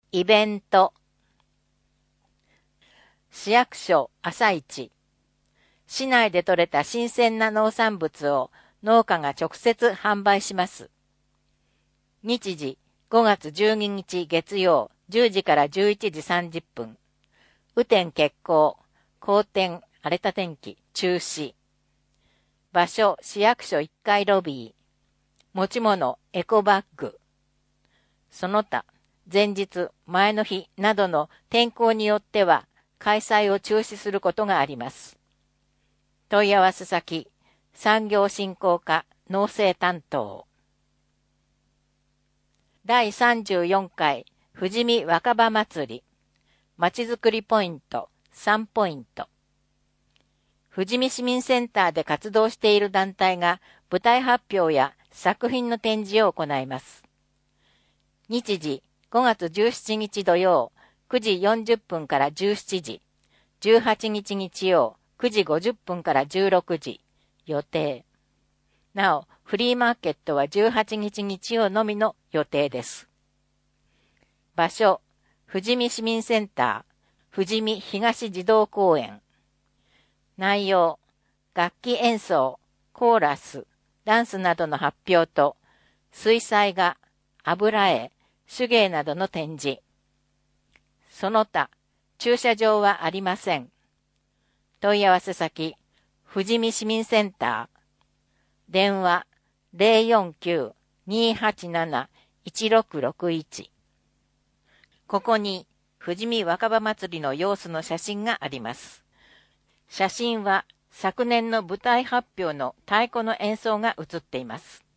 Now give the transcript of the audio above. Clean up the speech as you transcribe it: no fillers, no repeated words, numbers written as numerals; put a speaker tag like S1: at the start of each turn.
S1: イベント。市役所朝市。市内で採れた新鮮な農産物を農家が直接販売します。日時5月12日月曜10時から11時30分。雨天決行、好天、荒れた天気、中止。場所市役所1階ロビー。持ち物エコバッグ。その他、前日、前の日などの天候によっては開催を中止することがあります。問い合わせ先、産業振興課農政担当。第34回富士見若葉祭り。まちづくりポイント3ポイント。富士見市民センターで活動している団体が舞台発表や作品の展示を行います。日時5月17日土曜9時40分から17時、18日日曜9時50分から16時、予定。なお、フリーマーケットは18日日曜のみの予定です。場所、富士見市民センター、富士見東児童公園。内容、楽器演奏、コーラス、ダンスなどの発表と、水彩画、油絵、手芸などの展示。その他、駐車場はありません。問い合わせ先、富士見市民センター。電話、049-287-1661。ここに、富士見若葉祭りの様子の写真があります。写真は、昨年の舞台発表の太鼓の演奏が写っています。